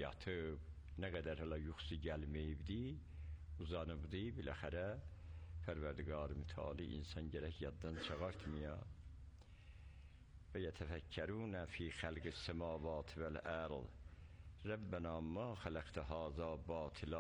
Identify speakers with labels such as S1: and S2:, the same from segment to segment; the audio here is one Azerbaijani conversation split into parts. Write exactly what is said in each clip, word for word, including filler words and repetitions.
S1: yatıb, nə qədər hələ yuxusu gəlməyibdi, uzanıbdı, biləxərə Pərverdigar-ı Mütəali insan gərək yaddan çıxartmaya. Və yətəfəkkərunə fi xəlqi səmavat vəl-ərd Rəbbənə ma xələqtə hazə batıla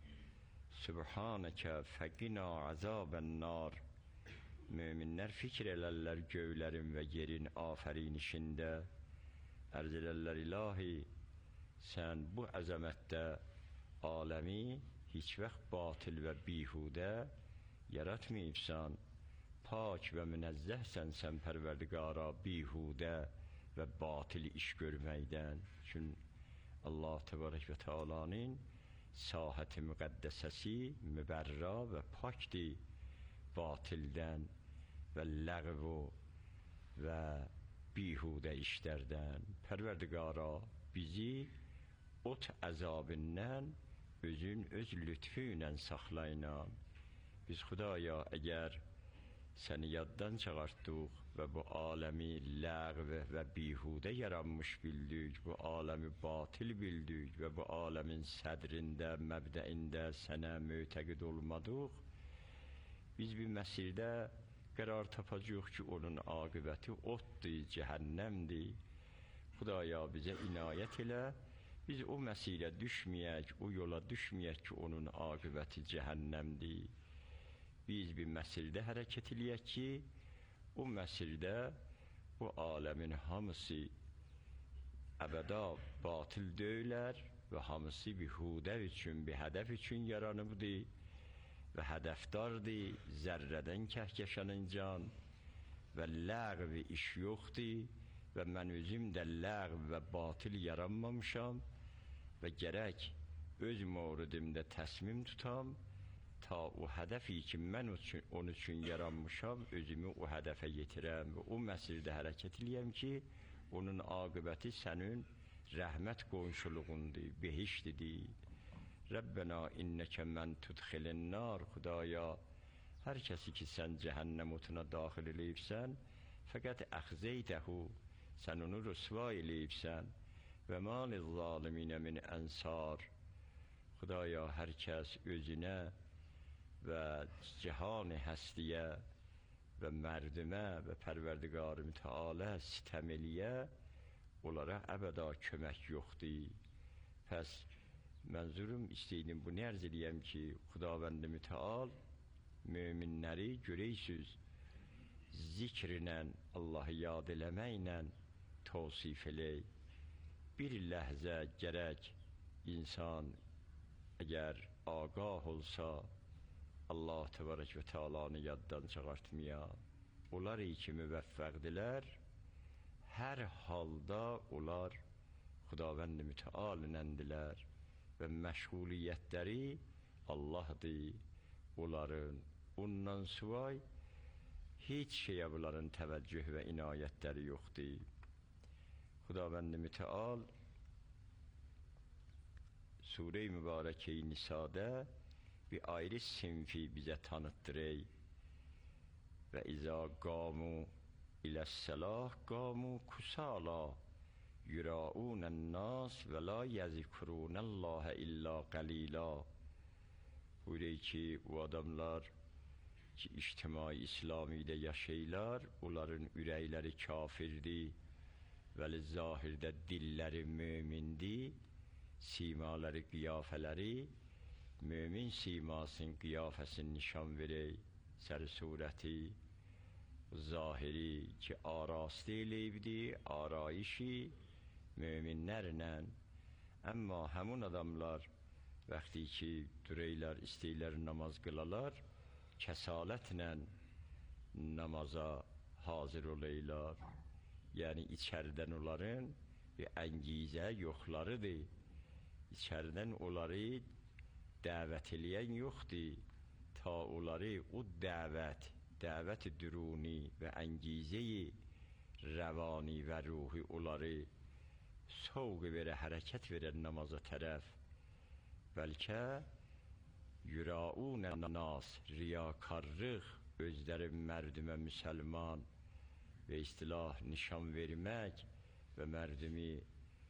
S1: Sübhanəkə fəqina əzabən-nar. Möminlər fikir elərlər göylərin və yerin afərinişində. Ərz elərlər, ilahi, sən bu əzəmətdə aləmi heç vaxt batil və bihudə yaratmayıbsan. Pak və münəzzəhsən sən Pərverdigara bihudə və batil iş görməkdən. Çün Allah Təbarək və Teala'nın sahət-i müqəddəsəsi mübərra və pakdir batildən və ləğv və bihudə işlərdən. Pərverdigara bizi ot əzabından özün öz lütfü ilə saxlayınan. Biz Xudaya əgər səni yaddan çıxartdıq və bu aləmi ləğv və bihudə yaranmış bildik, bu aləmi batil bildik və bu aləmin sədrində, məbdəində sənə mötəqid olmadıq, biz bir məsirdə qərar tapacaq ki, onun aqibəti otdur, cəhənnəmdir. Xudaya bizə inayət elə, biz o məsirə düşməyək, o yola düşməyək ki, onun aqibəti cəhənnəmdir. Biz bir məsirdə hərəkət eləyək ki, o məsirdə bu aləmin hamısı əbəda batil deyilər və hamısı bir hudə üçün, bir hədəf üçün yaranıbdır və hədəfdardır, zərrədən kəhkəşənin can və ləğv iş yoxdur və mən özüm də ləğv və batil yaranmamışam və gərək öz mövridimdə təsmim tutam ta o hədəfi ki, mən onun üçün yaranmışam, özümü o hədəfə yetirəm və o məsirdə hərəkət eləyəm ki, onun aqibəti sənin rəhmət qonşuluğundur, behiştidir. Rəbbənə innəkə mən tudxilin nar. Xudaya, hər kəsi ki, sən cəhənnəm otuna daxil eləyibsən, fəqət əxzeytəhu, sən onu rüsva eləyibsən və mali zaliminə min ənsar. Xudaya, hər kəs özünə və cihani həstiyə və mərdimə və Pərverdigar-ı Mütəalə sitəm eləyə, onlara əbəda kömək yoxdur. Pəs mənzurum istəydim bunu ərz eləyəm ki, Xudavənd-i Mütəal möminləri görəysüz zikrinlə, Allahı yad eləməklə tavsif elək. Bir ləhzə gərək insan əgər ağah olsa, Allah Təbarək və Teala'nı yaddan çıxartmaya, onlar ki müvəffəqdilər, hər halda onlar Xudavənd-i Mütəalınəndilər və məşğuliyyətləri Allahdır. Onların ondan suvay heç şeyə bunların təvəccüh və inayətləri yoxdur. Xudavənd-i Mütəal Sure-i Mübarək-i Nisa'da bir ayrı sinfi bizə tanıtdırır və izə qamu iləs-səlah qamu kusala yuraunən nas və la yəzikrunəllahə illa qalila. Buyuruyor ki, o adamlar ki, ictimai İslamidə yaşayırlar, onların ürəkləri kafirdir, vəli zahirdə dilləri mömindir, simaları, qiyafələri mömin simasının qiyafəsini nişan verək, səri surəti, zahiri ki, arastı eləyibdir, arayişi möminlərlə. Əmma həmun adamlar vəxti ki, dureylər, istəyirlər namaz qılalar, kəsalətlə namaza hazır olaylar. Yəni, içərdən onların bir əngizə yoxlarıdır. İçərdən onları dəvət eləyən yoxdur, ta onları o dəvət, dəvət düruni və əngizəyi rəvani və ruhi onları soğu verə, hərəkət verə namaza tərəf. Bəlkə yuraunə nas, riyakarlıq, özləri mərdimə müsəlman və istilah nişan vermək və mərdimi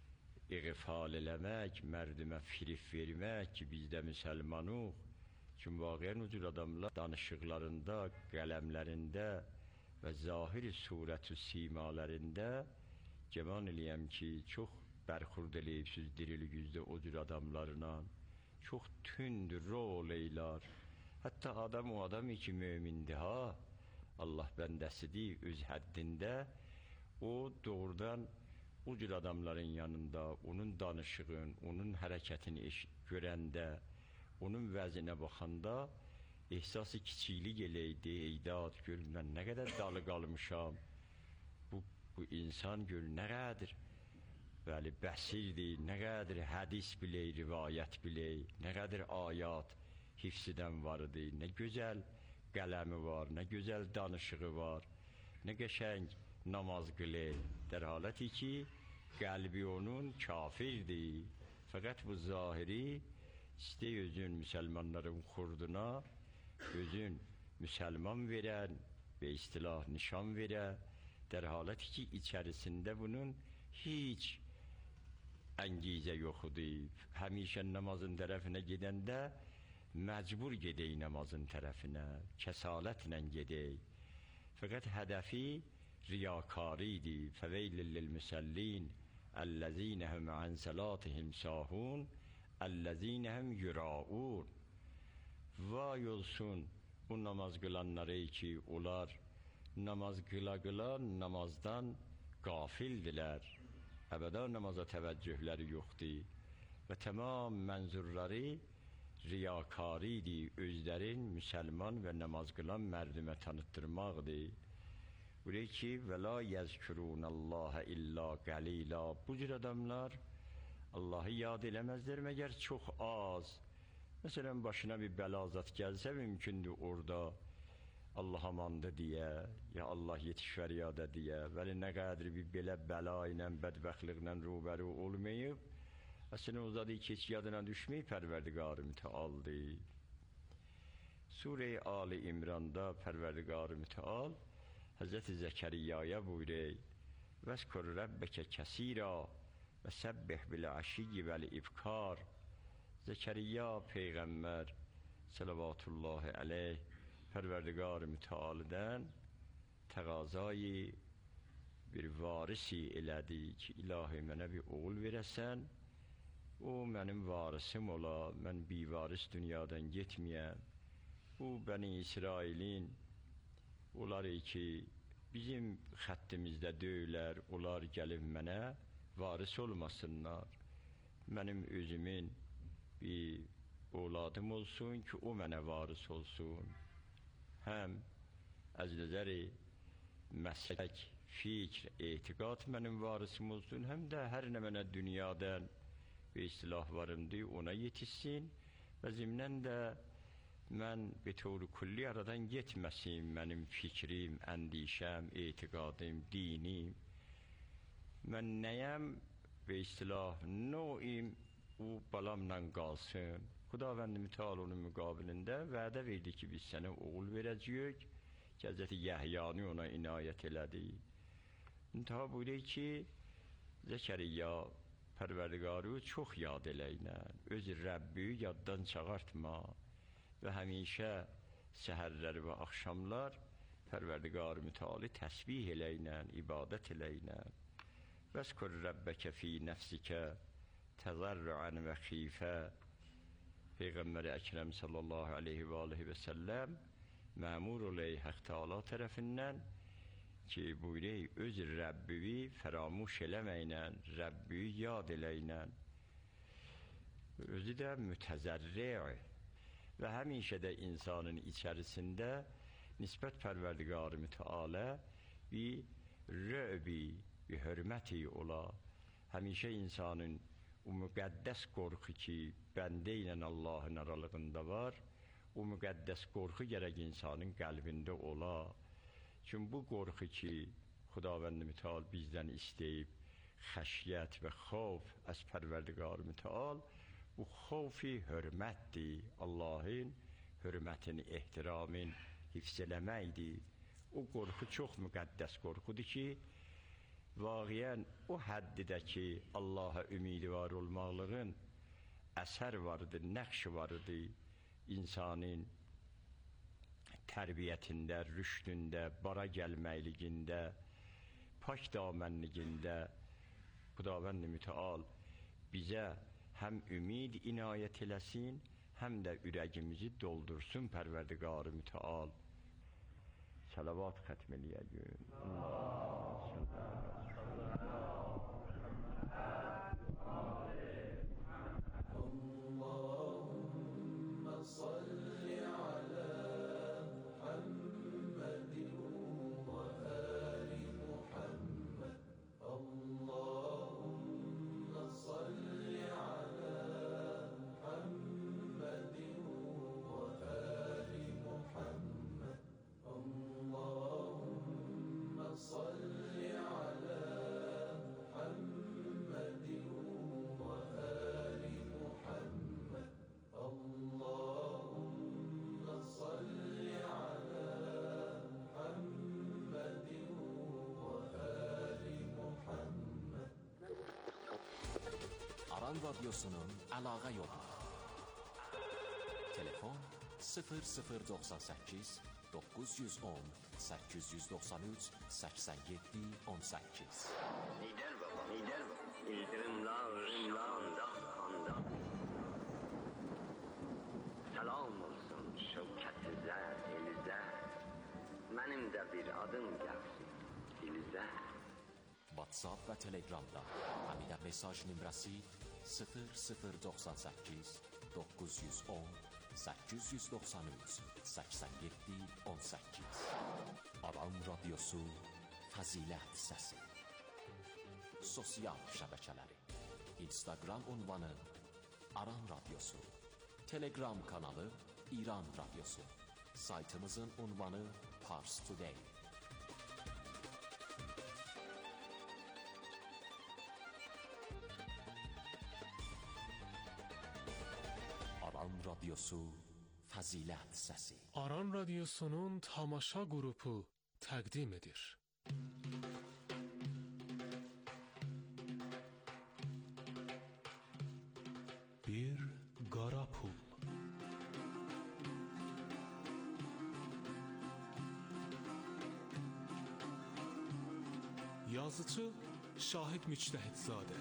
S1: iğfal eləmək, mərdimə firif vermək ki, biz də müsəlmanıq. Çünki vaqiyən o cür adamlar danışıqlarında, qələmlərində və zahir surət-ü simalərində cəman eləyəm ki, çox bərxurd eləyibsiz dirili güzdə o cür adamlarla, çox tünd rol eylar. Hətta adam o adamı ki, mömindir ha, Allah bəndəsidir öz həddində, o doğrudan o cür adamların yanında, onun danışığın, onun hərəkətini görəndə, onun vəzinə baxanda ehsası kiçiklik eləydi, eydad, gör, mən nə qədər dalı qalmışam, bu, bu insan gör, nə qədər bəli, bəsirdir, nə qədər hədis bilək, rivayət bilək, nə qədər ayat hifzidən var idi, nə gözəl qələmi var, nə gözəl danışığı var, nə qəşəng namaz qılır, در حالتی ki, qəlbi onun kafirdir. Fəqət bu zahiri istəy özün müsəlmanların xurduna, özün müsəlman verən və istilah nişan verə, در حالتی ki, içərisində bunun heç əngizə yoxudur. Həmişə namazın tərəfinə gedəndə məcbur gedək namazın tərəfinə, kəsalətlə gedək. Fəqət hədəfi riyakaridir. Fəveylil lilmüsəllin əlləzinəhum ən səlatihim sahun əlləzinəhum yuraun. Vay olsun o namaz qılanları ki, onlar namaz qıla qıla namazdan qafildilər. Əbədə namaza təvəccühləri yoxdur və tamam mənzurları riyakaridir, özlərin müsəlman və namaz qılan mərdimə tanıtdırmaqdır. Buraya ki, və la yəzkürunəllahə illa qəlila, bu cür adamlar Allahı yad eləməzlər məgər çox az. Məsələn, başına bir bəlazat gəlsə, mümkündür orada Allah amandı deyə, ya Allah yetişvəriyadə deyə, vəli nə qədri bir belə bəla ilə, bədbəxtliklə rubəru olmayıb, əslində o zadı keç yadına düşməyib Pərverdigar-ı Müteal'dır. Sure-i Ali İmran'da Pərverdigar-ı Müteal Həzrəti Zəkəriyyaya buyurur: "Vəzkur Rabbəkə kəsira və səbbih bil-əşiyyi vəl-ibkar." Zəkəriyya Peyğəmbər Səlavatullahi əleyh Pərverdigar-ı Müteal'dən təqazayı bir varisi elədi ki, ilahi mənə bir oğul verəsən, o mənim varisim ola, mən bivaris dünyadan getməyəm. Bu Bəni İsrailin onlar ki, bizim xəttimizdə döyülər, onlar gəlib mənə varis olmasınlar. Mənim özümün bir oğladım olsun ki, o mənə varis olsun. Həm az nəzəri məslək, fikr, etiqad mənim varisim olsun, həm də hər nə mənə dünyadan bir istilah varımdır, ona yetişsin və zimnən də mən betəvr-i kulli aradan getməsin mənim fikrim, əndişəm, etiqadım, dinim. Mən nəyəm və istilah noim, o balamla qalsın. Xudavənd Müteal onun müqabilində vədə verdi ki, biz sənə oğul verəcəyik ki, Həzrəti Yəhyanı ona inayət elədi. İntiha buyurur ki, Zəkəriyya Pərverdigarı çox yad eləynə, öz Rəbbi yaddan çağartma və həmişə səhərlər və axşamlar Pərverdigar-ı Müteal'ı təsbih eləynə, ibadət eləynə. Vəzkur Rabbəkə fi nəfsikə təzərrüən və xifə. Peyğəmbər Əkrəm sallallahu aleyhi və aleyhi və səlləm məmur oley Haq Teala tərəfindən ki, buyurey öz Rəbbivi fəramuş eləməklə, Rəbbi yad eləynə. Özü də mütəzərri' və həmişə də insanın içərisində nisbət Pərverdigar-ı Müteal'ə bir rəbi, bir hörməti ola. Həmişə insanın o müqəddəs qorxu ki, bəndə ilə Allahın aralığında var, o müqəddəs qorxu gərək insanın qəlbində ola. Çünki bu qorxu ki, Xudavənd Müteal bizdən istəyib, xəşyət və xavf az Pərverdigar-ı Müteal, bu xavfi hörmətdir, Allahın hörmətini, ehtiramın hifz eləməkdir. O qorxu çox müqəddəs qorxudur ki, Vaqiən o həddidə ki, Allaha ümidvar olmaqlığın əsər vardı, nəqş vardı insanın tərbiyyətində, rüşdündə, bara gəlməkligində, pak damənligində. Xudavənd-i mütəal bizə həm ümid inayət eləsin, həm də ürəyimizi doldursun Pərverdigar-ı mütəal. Salavat xətm eləyək. Allahümme salli ala Muhammedin ve ali Muhammed. Allahümme salli ala Muhammedin ve ali Muhammed. Allahümme salli ala Muhammedin ve ali Muhammed. Allahümme salli ala Muhammedin ve ali Muhammed.
S2: Aran Radyosu'nun əlaqə yolu. Telefon sıfır sıfır doxsan səkkiz doqquz yüz on səkkiz yüz doxsan üç səksən yeddi on səkkiz.
S3: Lider baba, lider baba. İldirimler, rimler, andak, andak. Selam olsun şevketize, elize. Benim de bir adım gelsin, dilize.
S2: WhatsApp və Telegramda həmidə mesaj nömrəsi sıfır sıfır doxsan səkkiz doqquz yüz on səkkiz yüz doxsan üç səksən yeddi on səkkiz. Aran Radyosu Fəzilət Səsi. Sosial şəbəkələri: Instagram ünvanı Aran Radyosu, Telegram kanalı İran Radyosu, saytımızın ünvanı Pars Today. Aran Radyosu Fəzilət Səsi.
S4: Aran Radyosu'nun tamaşa qrupu təqdim edir. Bir qara pul. Yazıcı Şahid Müctəhidzadə.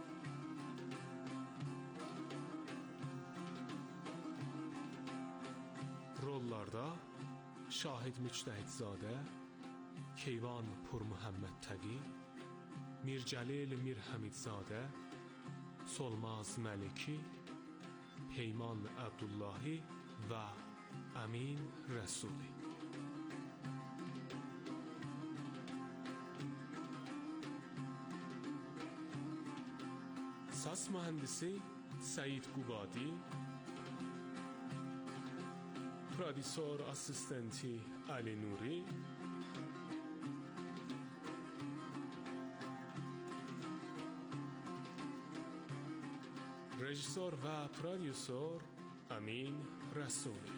S4: Rollarda Şahid Müctəhidzadə, Keyvan Pur Muhammed Təqi, Mircəlil Mir Həmidzadə, Solmaz Məliki, Peyman Əbdullahi və Əmin Rəsuli. Səs mühəndisi Səid Qubadi, prodüsor assistenti Ali Nuri, rejissor və prodüsor Əmin Rəsuli.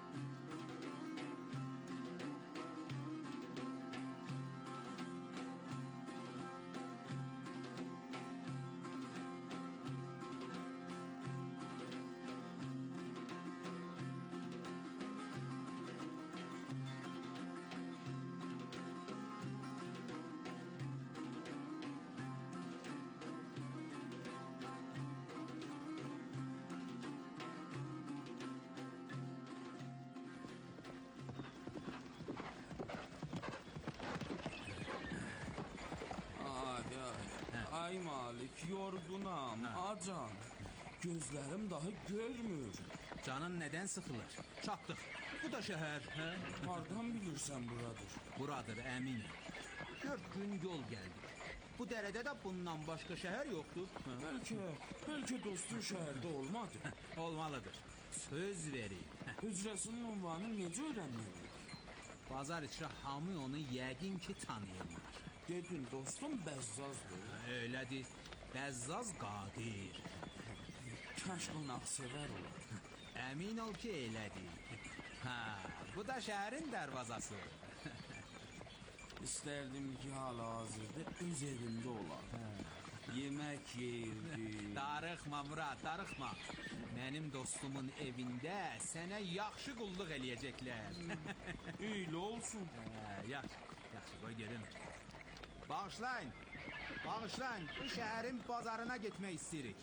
S5: Ay Malik, yorgunam, acam. Gözlerim daha görmür.
S6: Canın neden sıkılır? Çatdık. Bu da şəhər, hə?
S5: Hardan bilirsən buradır?
S6: Buradır, əminəm. Dörd gün yol gəldik. Bu dərədə də bundan başqa şəhər yoxdur.
S5: Bəlkə, bəlkə dostun şəhərdə olmadı.
S6: Olmalıdır. Söz vereyim.
S5: Hücrəsinin ünvanı necə öyrənməliyik?
S6: Bazar içrə hamı onu yəqin ki tanıyırlar.
S5: Dedin dostum Bəzzazdır.
S6: Öylədir. Bəzzaz Qadir.
S5: Kaş qonaqsevər olar.
S6: Əmin ol ki elədir. Hə, bu da şəhərin dərvazası.
S5: İstərdim ki, hal-hazırda öz evində olar. Yemək yeyirdi.
S6: Darıxma Murad, darıxma. Mənim dostumun evində sənə yaxşı qulluq eləyəcəklər.
S5: Elə olsun.
S6: Hə, yaxşı, yaxşı, qoy gedim. Bağışlayın, bağışlayın. Bu şəhərin bazarına getmək istəyirik.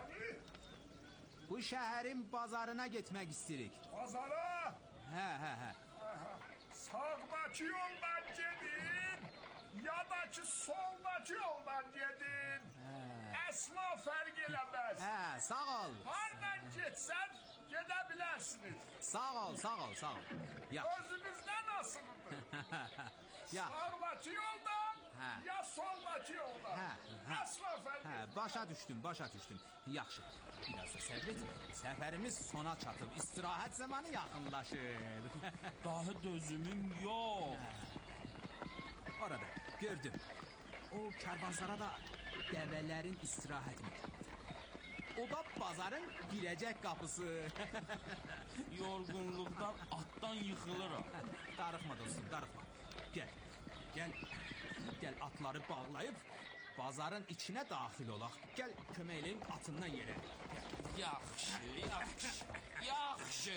S6: Bu şəhərin bazarına getmək istəyirik.
S7: Pazara
S6: Hə, hə, hə.
S7: sağdaki yoldan gedin ya da ki soldaki yoldan gedin. Əsla fərq eləməz.
S6: Hə, sağ ol.
S7: Hardan getsən gedə bilərsiniz.
S6: Sağ ol, sağ ol, sağ ol. Yaxşı.
S7: Özünüzdən asılıdır.
S6: Ya.
S7: Sağdaki yoldan
S6: Hə.
S7: ya soldaki yoldan.
S6: Hə, hə.
S7: Əsla fərq
S6: Hə,
S7: eləməz.
S6: başa düşdüm, başa düşdüm. Yaxşı. Biraz da səbr et. Səfərimiz sona çatıb, istirahət zamanı yaxınlaşır.
S5: Daha dözümüm yox.
S6: Orada gördüm. O karvansara da dəvələrin istirahət məkanıdır. O da bazarın girəcək qapısı.
S5: Yorğunluqdan atdan yıxılıram.
S6: Darıxma dostum, darıxma. Gəl, gəl, gəl atları bağlayıb bazarın içinə daxil olaq. Gəl, kömək eləyim atından yerə.
S5: Yaxşı, yaxşı, yaxşı.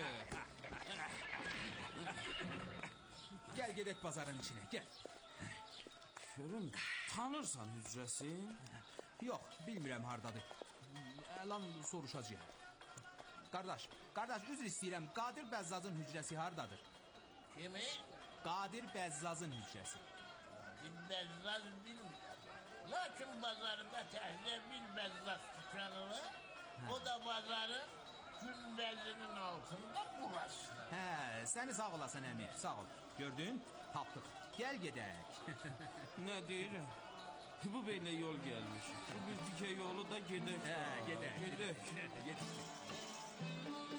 S6: Gəl, gedək bazarın içinə, gəl.
S5: Görüm, tanırsan hücrəsin?
S6: Yox, bilmirəm hardadır. Əlan soruşacağım. Qardaş, qardaş, üzr istəyirəm. Qadir Bəzzazın hücrəsi hardadır?
S8: Kimi?
S6: Qadir Bəzzazın hücrəsi.
S8: Bəzzaz bilmirəm. Lakin bazarında təhlə bir bəzzaz dükkanı var. O da bazarın günbəzinin altında burası.
S6: Hə, səni sağ olasın əmi, sağ ol. Gördün, tapdıq. Gəl gedək.
S5: Nə deyirəm? Bu belə yol gəlmiş. Bu bir dikə yolu da gedək.
S6: Hə, gedək.
S5: Gedək.
S6: Gedək.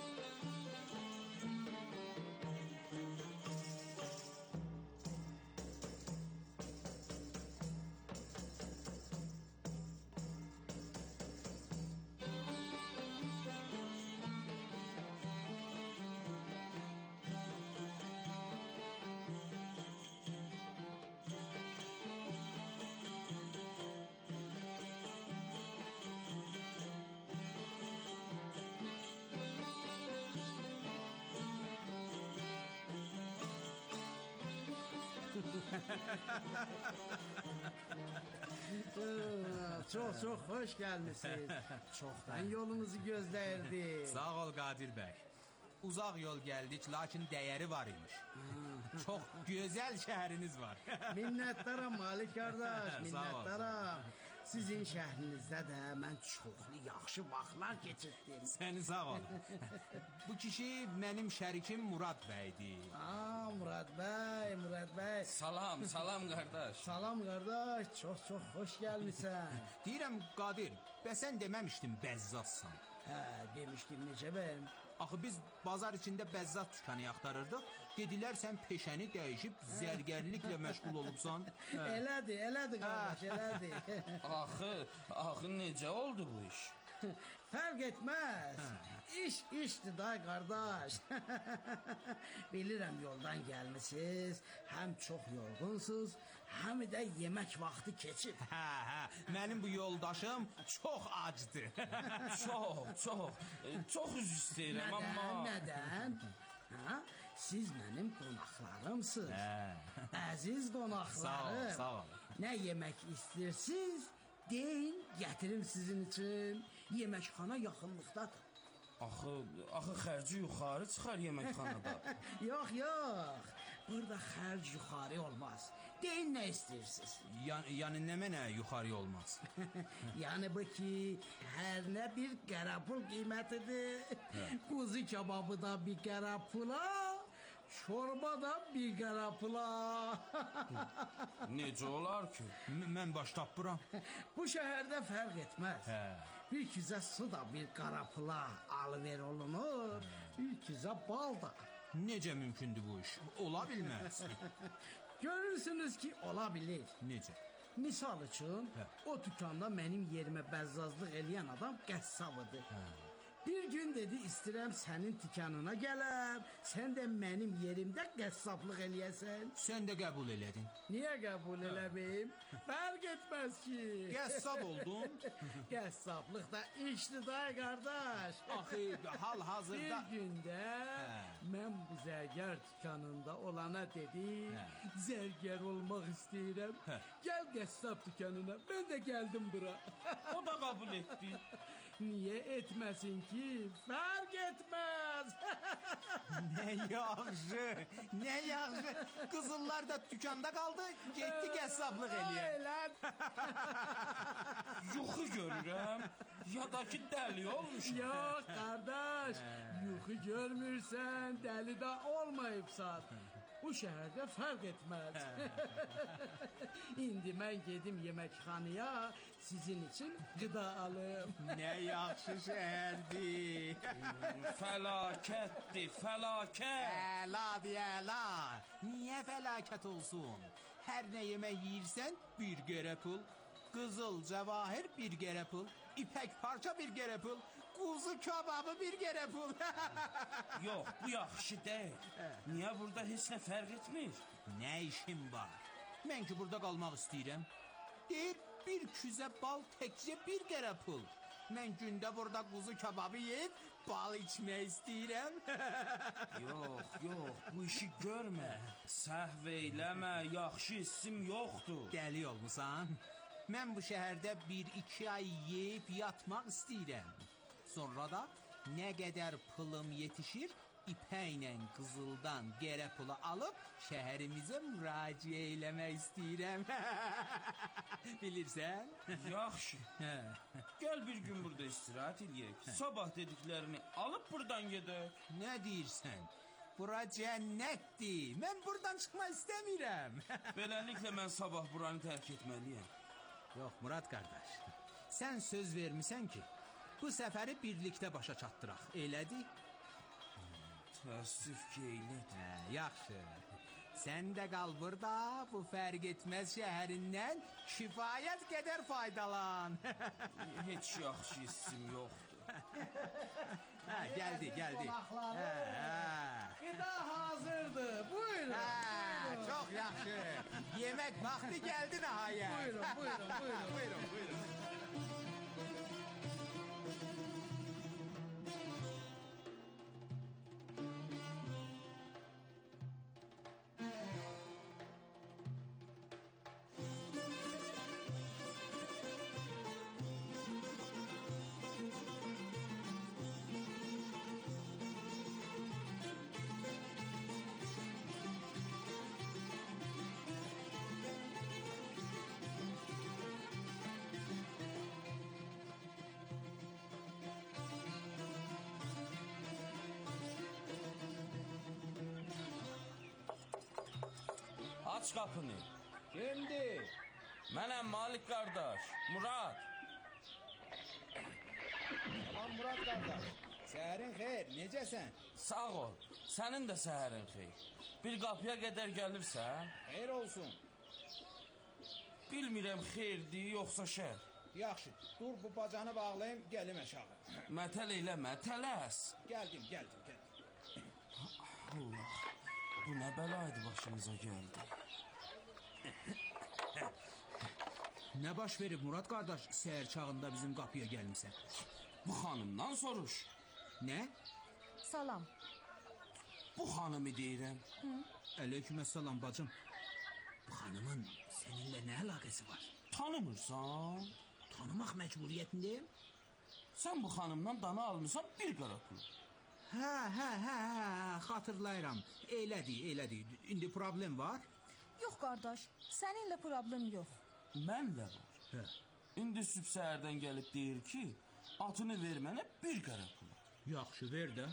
S9: Çok çok hoş gelmişsiniz. Çoktan yolunuzu gözlerdi.
S6: Sağ ol Qadir bəy. Uzaq yol gəldik, lakin dəyəri var imiş. Çox gözəl şəhəriniz var.
S9: Minnettarım Malik kardeş,
S6: Sağ ol.
S9: minnettarım. Sizin şəhrinizdə də mən çoxlu yaxşı vaxtlar keçirdim.
S6: Səni sağ ol. Bu kişi mənim şərikim Murad bəydir.
S9: Aa Murad Bey, Murad Bey.
S5: Salam, salam qardaş.
S9: Salam kardeş, çok çok hoş gelmişsin.
S6: Deyirəm Qadir, bəs sən deməmişdin bəzzazsan.
S9: Hə, demişdim necə bəyim.
S6: Axı biz bazar içində bəzzaz dükkanı axtarırdıq. Dedilər sən peşəni dəyişib zərgərliklə məşğul olubsan.
S9: Elədi, elədi kardeş, elədi.
S5: Axı, axı necə oldu bu iş?
S9: Fark etmez. İş işti da kardeş. Bilirim yoldan gelmişsiniz. Hem çok yorgunsuz, hem de yemek vakti keçib.
S6: Hə, hə, mənim bu yoldaşım çox acdır.
S5: Çox, çox, çox üzr istəyirəm,
S9: Neden,
S5: amma...
S9: neden? Ha? Siz benim qonaqlarımsınız.
S6: Hə.
S9: Əziz
S6: Sağ ol,
S9: qonaqlarım.
S6: sağ ol.
S9: Ne yemek istirsiniz? Deyin, getirim sizin için. Yeməkxana yaxınlıqdadır.
S5: Axı, axı xərci yuxarı çıxar yeməkxanada.
S9: Yok yok. Burada xərc yuxarı olmaz. Deyin ne istirsiniz?
S6: Yəni, yəni nə mənə yuxarı olmaz?
S9: Yani bu ki her ne bir qarapul qiymətidir. Kuzu kebabı da bir qarapula, çorba da bir qarapula.
S5: Necə olar ki?
S6: M- Mən baş tapıram.
S9: Bu şəhərdə fərq etməz.
S6: Hə.
S9: Bir küzə su da bir qarapula alıver olunur. Bir küzə bal da.
S6: Necə mümkündür bu iş? Ola bilməz.
S9: Görürsünüz ki olabilir.
S6: Necə?
S9: Misal üçün
S6: Hə.
S9: o dükkanda mənim yerimə bəzzazlıq eləyən adam qəssabıdır. Bir gün gün dedi istəyirəm sənin tikanına gələm, sən də mənim yerimdə qəssablıq eləyəsən.
S6: Sən də qəbul elədin.
S9: Niyə qəbul eləməyim? Fərq etməz ki.
S6: Qəssab oldun.
S9: Qəssablıq da işdir da qardaş.
S6: Axı hal hazırda
S9: bir gündə mən bu zərgər tikanında olana dedi, zərgər olmaq istəyirəm. Gəl qəssab tikanına. Mən də gəldim bura.
S5: O da qəbul etdi.
S9: Niyə etməsin ki? Fərq etməz.
S6: Nə yaxşı, nə yaxşı. Qızıllar da dükanda qaldı, getdi qəssablıq eləyər.
S5: Yuxu görürəm, ya da ki dəli olmuşam.
S9: Yox, qardaş, yuxu görmürsən, dəli də olmayıbsan. Bu şəhərdə fərq etməz. İndi mən gedim yeməkxanaya, sizin için qıda alım.
S6: Nə yaxşı şəhərdir.
S5: Fəlakətdir, fəlakət.
S6: Əladır, əla. Niyə fəlakət olsun? Hər nə yemək yeyirsən, bir gərə pul. Qızıl, cəvahir, bir gərə pul. İpək parça, bir gərə pul. Quzu kababı, bir gərə pul.
S5: Yox, bu yaxşı deyil. Niyə burada heç nə fərq etmir?
S6: Nə işim var? Mən ki burada qalmaq istəyirəm. Deyir, bir küzə bal təkcə bir gərə pul. Mən gündə burada quzu kababı yeyib, bal içmək istəyirəm.
S5: Yox, yox, bu işi görmə. Səhv eyləmə, yaxşı hissim yoxdur.
S6: Dəli olmusan? Mən bu şəhərdə bir iki ay yeyib yatmaq istəyirəm. Sonra da nə qədər pulum yetişir, ipəklə qızıldan gərə pulu alıb şəhərimizə müraciə eləmək istəyirəm. Bilirsən?
S5: Yaxşı. Gəl bir gün burada istirahət eləyək. Sabah dediklərini alıb buradan gedək.
S6: Nə deyirsən? Bura cənnətdir. Mən buradan çıxmaq istəmirəm.
S5: Beləliklə mən sabah buranı tərk etməliyəm.
S6: Yox, Murad qardaş. Sən söz vermisən ki, bu səfəri birlikdə başa çatdıraq. Elədi?
S5: Təəssüf ki, eylədi.
S6: Hə, yaxşı. Sən də qal burada, bu fərq etməz şəhərindən kifayət qədər faydalan.
S5: Heç yaxşı hissim yoxdur.
S6: Hə, gəldi, gəldi. Hə, hə.
S9: Qıda hazırdır, buyurun.
S6: Hə, çox yaxşı. Yemək vaxtı gəldi nəhayət.
S9: Buyurun, buyurun, buyurun.
S6: Buyurun, buyurun.
S5: Aç qapını.
S6: Kimdir?
S5: Mənəm Malik qardaş, Murad.
S6: Aman Murad qardaş, səhərin xeyr, necəsən?
S5: Sağ ol, sənin də səhərin xeyr. Bir qapıya qədər gəlirsən?
S6: Xeyr olsun.
S5: Bilmirəm xeyirdir, yoxsa şər.
S6: Yaxşı, dur bu bacanı bağlayayım, gəlim aşağı.
S5: Mətəl eləmə, tələs.
S6: Gəldim, gəldim, gəldim.
S5: Allah, bu nə bəlaydı başımıza gəldi.
S6: Nə baş verib Murad qardaş, səhər çağında bizim qapıya gəlmisən?
S5: Bu xanımdan soruş.
S6: Nə?
S10: Salam.
S5: Bu xanımı deyirəm.
S6: Aleyküməssalam bacım. Bu xanımın səninlə nə əlaqəsi var?
S5: Tanımırsan?
S6: Tanımaq məcburiyyətindəyim.
S5: Sən bu xanımdan dana almısan bir qara pul.
S6: Hə, hə, hə, hə, xatırlayıram. Elədi, elədi. İndi problem var?
S10: Yox qardaş, səninlə problem yox.
S5: Mənlə var.
S6: Hə.
S5: İndi sübh səhərdən gəlib deyir ki, atını ver mənə bir qara pula.
S6: Yaxşı, ver də.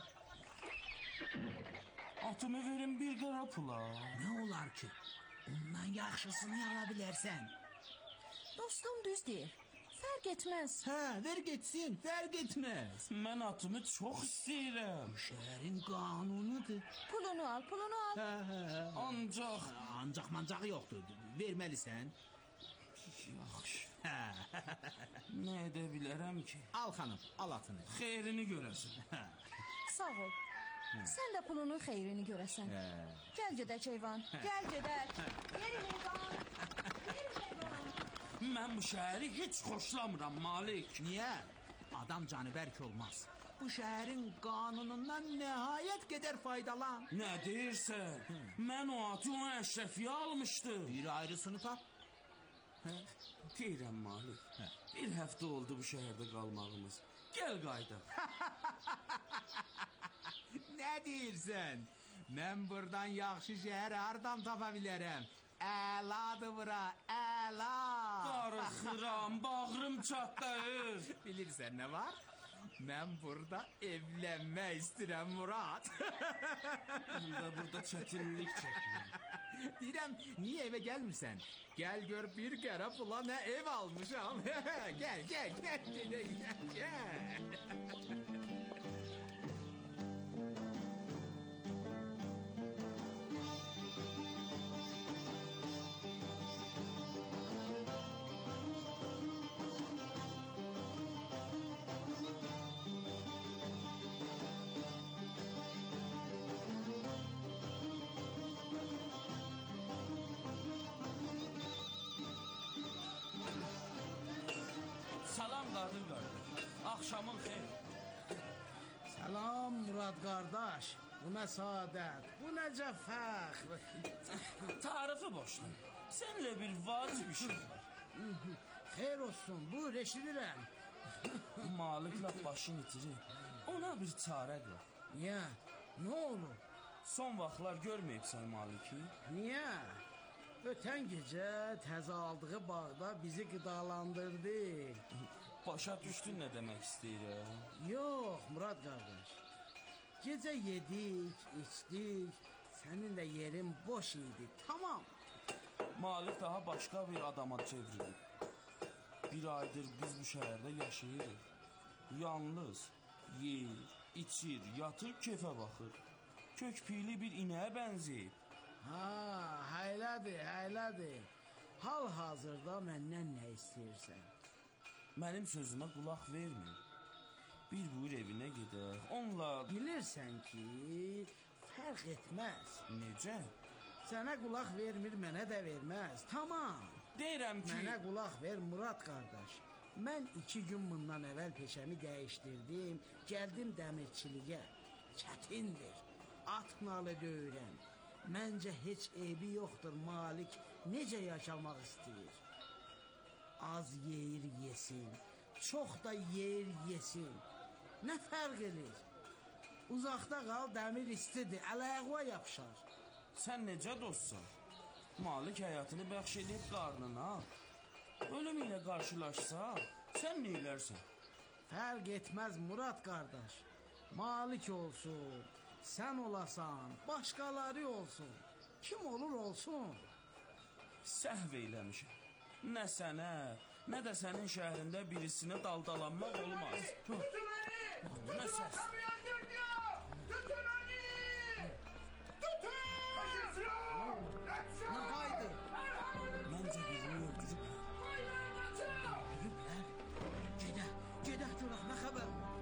S5: Atımı verin bir qara pula.
S6: Nə olar ki? Ondan yaxşısını ala bilərsən.
S10: Dostum düz deyir. Fərq etməz.
S6: Hə, ver getsin, fərq etməz.
S5: Mən atımı çox istəyirəm.
S6: Bu şəhərin qanunudur.
S10: Pulunu al, pulunu al.
S6: Hə, hə, hə.
S5: Ancaq...
S6: Ancaq mancaq yoxdur. Verməlisən.
S5: Yaxşı. Nə edə bilərəm ki?
S6: Al xanım, al atını.
S5: Xeyrini görəsən.
S10: Sağ ol. Sən də pulunun xeyrini görəsən. Gəl gedək Eyvan, gəl gedək. Yeri Eyvan, yeri Eyvan.
S5: Mən bu şəhəri heç xoşlamıram, Malik.
S6: Niyə? Adam canibərk olmaz. Bu şəhərin qanunundan nəhayət qədər faydalan.
S5: Nə deyirsən? Mən o atı o Əşrəfiyə almışdım.
S6: Bir ayrısını tap.
S5: Deyirəm, Malik. Bir həftə oldu bu şəhərdə qalmağımız. Gəl qaydaq.
S6: Nə deyirsən? Mən buradan yaxşı şəhər hardan tapa bilərəm? Əladır bura, əla.
S5: Darıxıram, bağrım çatlayır.
S6: Bilirsən nə var? Mən burada evlənmək istəyirəm Murad.
S5: Mən də burada çətinlik çəkirəm.
S6: Deyirəm, niyə evə gəlmirsən? Gəl gör bir qara pula nə ev almışam. Gəl, gəl, gəl, gəl, gəl.
S5: Salam Qadir qardaş. Axşamın xeyir.
S9: Salam Murad qardaş. Bu nə saadət, bu necə fəxr.
S5: Tarifi boşdur. Seninle bir vacib işim var.
S9: Xeyr olsun, buyur eşidirəm.
S5: Maliklə başını itirir. Ona bir çarə qıl.
S9: Niyə? Nə olur?
S5: Son vaxtlar görməyibsən Maliki?
S9: Niyə? Ötən gecə təzə aldığı bağda bizi qidalandırdı.
S5: Başa düşdün nə demək istəyirəm?
S9: Yox, Murad qardaş. Gecə yedik, içdik, sənin də yerin boş idi, tamam.
S5: Malik daha başqa bir adama çevrilib. Bir aydır biz bu şəhərdə yaşayırıq. Yalnız yer, içir, yatır, kefə baxır. Kökpiyli bir inəyə bənzəyib.
S9: Ha, hayladır, hayladır. Hal-hazırda məndən nə istəyirsən?
S5: Mənim sözümə qulaq vermir. Bir buyur evinə gedək, onunla...
S9: Bilirsən ki, fərq etməz.
S5: Necə?
S9: Sənə qulaq vermir, mənə də verməz. Tamam.
S5: Deyirəm ki...
S9: Mənə qulaq ver, Murad qardaş. Mən iki gün bundan əvvəl peşəmi dəyişdirdim, gəldim dəmirçiliyə. Çətindir, at nalı döyürəm. Məncə heç eybi yoxdur, Malik necə yaşamaq istəyir. Az yeyir yesin, çox da yeyir yesin. Nə fərq edir? Uzaqda qal, dəmir istidir, əl-ayağına yapışar.
S5: Sən necə dostsan? Malik həyatını bəxş edib qarnına. Ölüm ilə qarşılaşsa, sən neylərsən?
S9: Fərq etməz Murad qardaş. Malik olsun, sən olasan, başqaları olsun. Kim olur olsun.
S5: Səhv eyləmişəm. Nə sənə, nə də sənin şəhrində birisinə daldalanmaq olmaz.
S7: Tutun onu!
S5: Nə səs?
S7: Adam yandırıyor! Tutun onu! Tutun! Kaçın! Kaçın!
S9: Nə haydı?
S5: Məncə birini öldürüb.
S7: Hayır, kaçın!
S9: Ölüblər. Gedək, gedək görək nə xəbər var.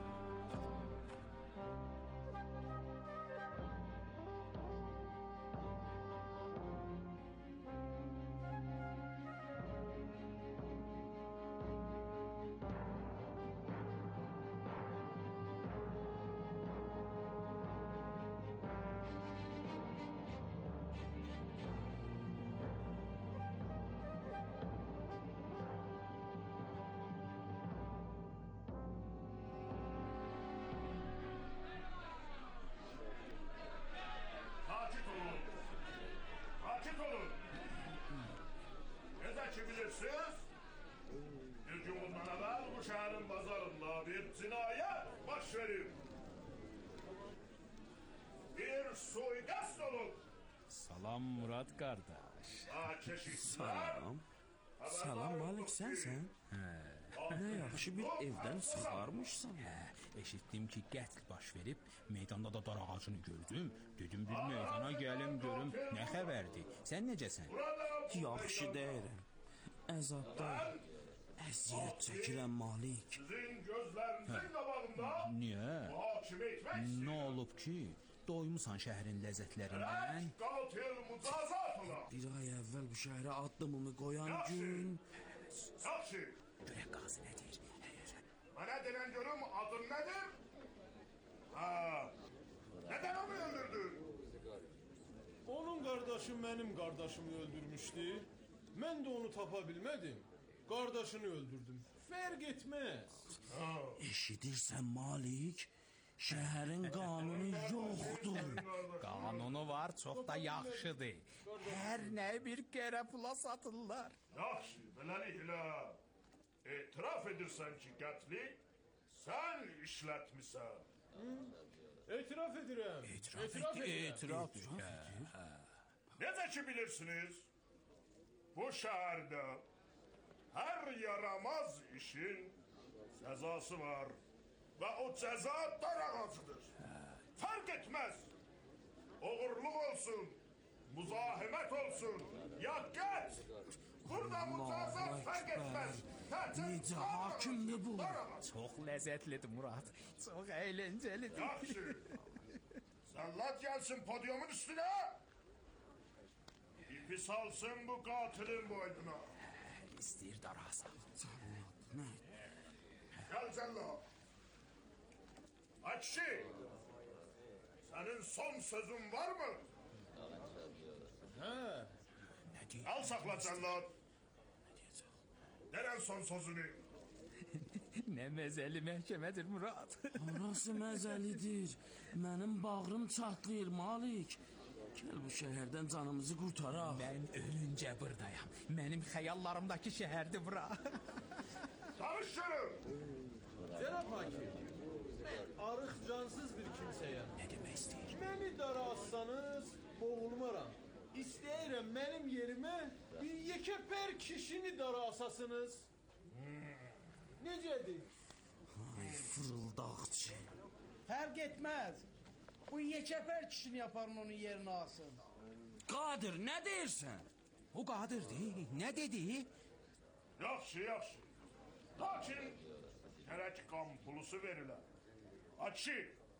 S7: Sakit olun! Sakit olun! Ne ki bilirsiniz? Bir gün bundan evvel bu şehrin pazarında bir cinayet baş verip bir suikast olup
S5: Salam Murad qardaş.
S7: ha çeşitler
S5: Salam. Salam Malik sənsən? Hə. Nə yaxşı bir evdən çıxarmışsan.
S6: Hə, eşitdim ki, qətl baş verib, meydanda da dar ağacını gördüm. Dedim bir meydana gəlim görüm, nə xəbərdir? Sən necəsən?
S5: Yaxşı deyirəm. Əzabdayım.
S6: Əziyyət çəkirəm Malik.
S7: Sizin gözlerinizin qabağında
S6: Niyə?
S7: muhakimə etmək istəyirəm.
S6: Nə olub ki? Doymusan şəhərin ləzzətlərindən?
S7: Rədd qatil mücazat ola.
S9: Bir ay əvvəl bu şəhərə addımımı qoyan
S7: Yaxşı.
S9: gün...
S7: Yaxşı.
S6: Görək qazı nə deyir?
S7: Mənə denən görüm adın nədir? Ha, nədən onu öldürdün?
S4: Onun qardaşı mənim qardaşımı öldürmüşdü. Mən də onu tapa bilmədim. Qardaşını öldürdüm. Fərq etməz.
S9: Eşidirsən Malik? Şəhərin qanunu yoxdur.
S6: Qanunu var, çox da yaxşıdır. Hər nəyi bir kərə pula satırlar.
S7: Yaxşı, beləliklə etiraf edirsən ki, qətli sən işlətmisən.
S4: Etiraf edirəm.
S6: Etiraf edir, etiraf edir.
S7: Necə ki bilirsiniz, bu şəhərdə hər yaramaz işin cəzası var və o cəza dar ağacıdır. Fərq etməz. Oğurluq olsun, muzahimət olsun, ya qət. Burada mücazat fərq etməz.
S9: Necə hakimdir bu?
S6: Çox ləzzətlidir Murad. Çox əyləncəlidir.
S7: Yaxşı. Zəllat gəlsin podyumun üstünə. İpi salsın bu qatilin boynuna.
S6: İstəyir darasa.
S7: Gəl Cəllat. Ay kişi, sənin son sözün var mı?
S4: Hə,
S7: Al saxla Cəllat. Neren son sözünü?
S6: Nə məzəli məhkəmədir Murad.
S9: Orası məzəlidir. Mənim bağrım çatlayır Malik. Gəl bu şəhərdən canımızı qurtaraq.
S6: Mən ölüncə buradayam. Mənim xəyallarımdakı şəhərdir bura.
S7: Danışırım.
S4: Cənab hakim, mən arıq cansız bir kimsəyəm.
S6: Nə demək istəyir?
S4: Məni dara assanız, boğulmaram. İstəyirəm mənim yerimə bir yekəpər kişini dara asasınız. Necədir?
S9: Ay fırıldaqçı.
S11: Fərq etməz. Bu yekəpər kişini yaparım onun yerinə alsın.
S9: Qadir, nə deyirsən?
S6: O qadirdir. Nə dedi?
S7: Yaxşı, yaxşı. Lakin gərək qan pulusu verilər. Açı,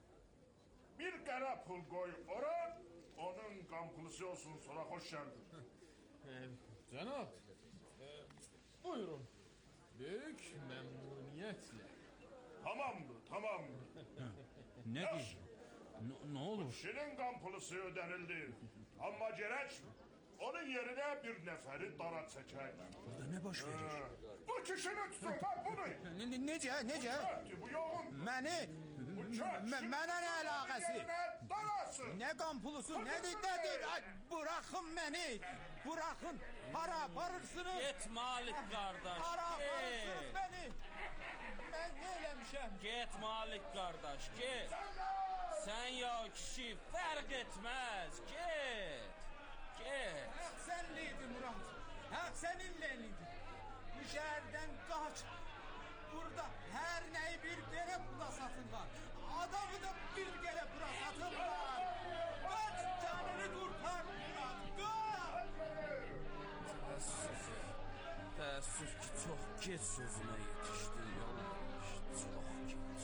S7: bir qara pul qoy ora, onun qan pulusu olsun, sonra xoş gəldin.
S4: E, cənab, e, buyurun. Böyük məmnuniyyətlə.
S7: Tamamdır, tamamdır.
S6: Nə
S7: Yaxşı.
S6: deyir? Nə olur?
S7: Kişinin qan pulusu ödənildi. Amma gərək onun yerinə bir nəfəri dara çəkək.
S6: Burada nə baş verir?
S7: Bu kişini tutun, bax bunu.
S6: Ne- Necə, necə?
S7: Çöktü, bu yoğun.
S6: Məni?
S7: Bu çök.
S6: M- Mənə nə əlaqəsi?
S7: Yerine darasın.
S6: Nə qan pulusu, nədir, nədir? Ay, bıraxın məni, bıraxın. Hara aparırsınız?
S12: Get Malik qardaş,
S6: Hara aparırsınız
S12: get.
S6: məni? Mən nə eləmişəm?
S12: Get Malik qardaş, get. Sən ya kişi, fərq etməz, get. Get.
S6: Haq sənliydi Murad, haq səninləydi. Bu şəhərdən qaç. Burada hər nəyi bir kere pula satırlar. Adamı da bir kere pula satırlar. Kaç canını kurtar Murad, kaç!
S12: Təəssüf, təəssüf ki, çox geç sözümə yetişdin yoldaş, çox geç.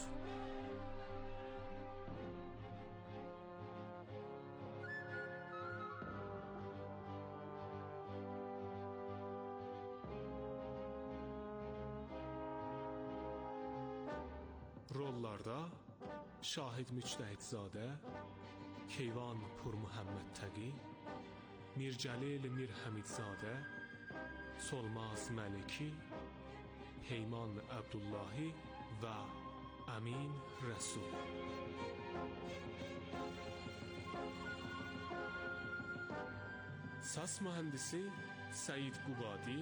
S4: Rollarda Şahid Müctəhidzadə, Keyvan Pur Muhammed Təqi, Mircəlil Mir Həmidzadə, Solmaz Məliki, Heyman Əbdullahi və Əmin Rəsul. Səs mühəndisi Səid Qubadi,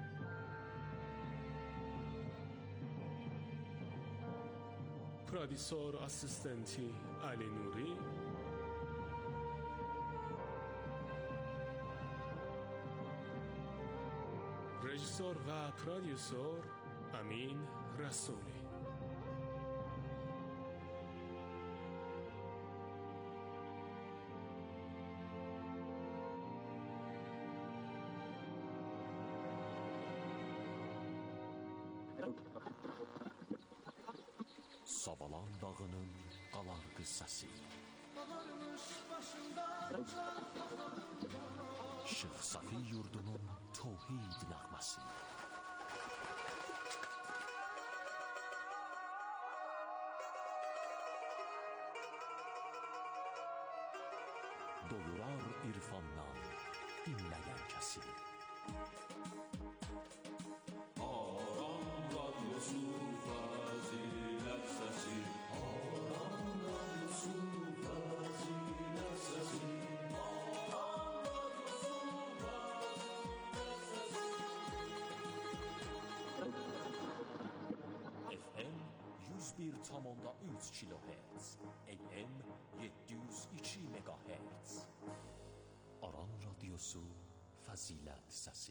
S4: پرودیسور اسیستنتی علی نوری، رژیسور و پرودیوسور امین رسولی.
S2: Sabalan dağının qalar qıssası. Şeyx Safi yurdunun tevhid nəğməsi. Doyurar irfandan dinləyən kəsi.
S12: Aram radyosu fazilət səsi. Aram radyosu fazilət səsi. Aram radyosu fazilət səsi.
S2: F M yüz bir tam onda üç kilohertz, A M yedi yüz iki megahertz. Aram radyosu fazilət səsi.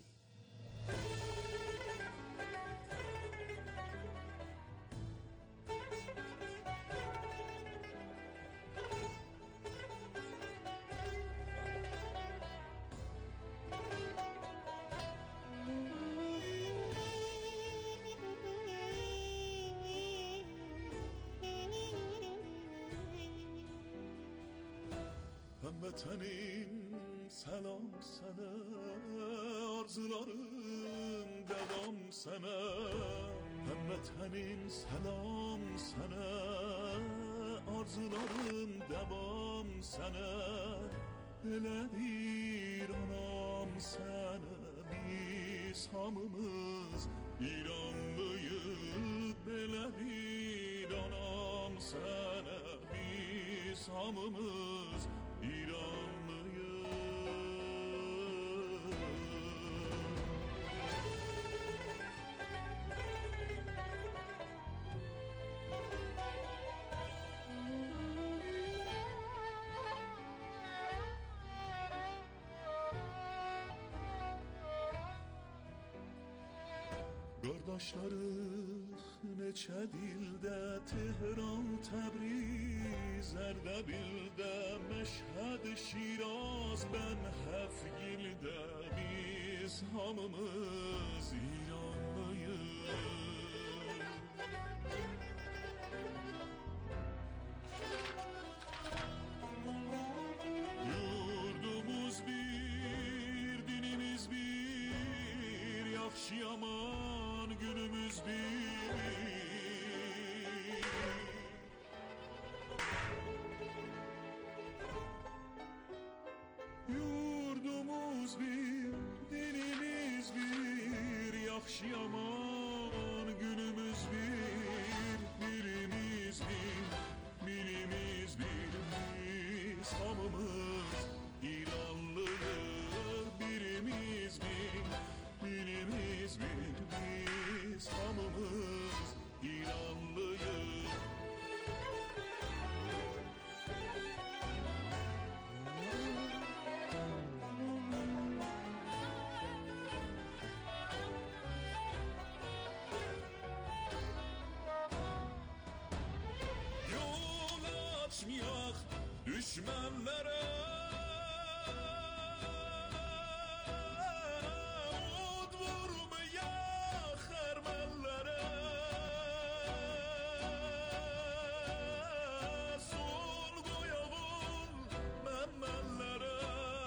S7: Hamvatanim selam sana, arzularım devam sana. Hamvatanim selam sana, arzularım devam sana. Eledir anam sana, biz hamımız İranlıyız. Eledir anam sana, biz hamımız İranlıyız. Qardaşlarıq neçə dildə, Tehran, Təbriz, Ərdəbildə, Məşhəd, Şiraz, Bən, Həfgildə, biz hamımız İranlıyıq. Yurdumuz bir, dinimiz bir, yaxşı yaman günümüz bir. Yurdumuz bir, dinimiz bir, yaxşı yaman günümüz bir. Birimiz bir, milimiz bir, biz hamımız İranlıyıq. Birimiz bir, milimiz bir, biz hamımız İranlıyıq. Yol açmayaq düşmənlərə, od vurmayaq xərmənlərə. Sol qoyağın məmmənlərə.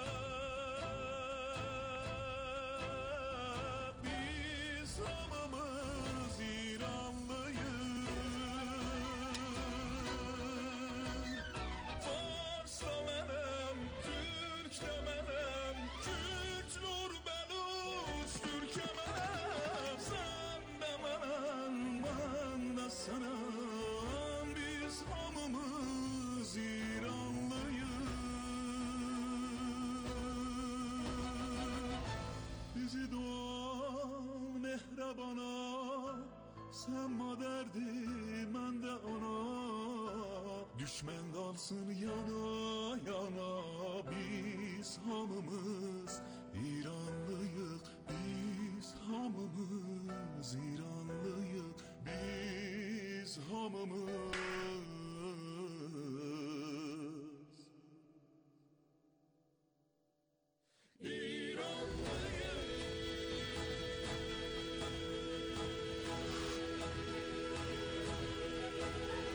S7: Biz hamımız İranlıyıq. Fars da mənəm, Türk də mənəm, Kürt, Nur, Bəlus, Türkəmənəm. Sən də mənəm, mən də sənəm, biz hamımız İranlıyıq. Bizi doğan mehrabana, sen maderdi, mən də ana. Düşmən qalsın yana yana, biz hamımız İranlıyıq. Biz hamımız İranlıyıq. Biz hamımız İranlıyıq.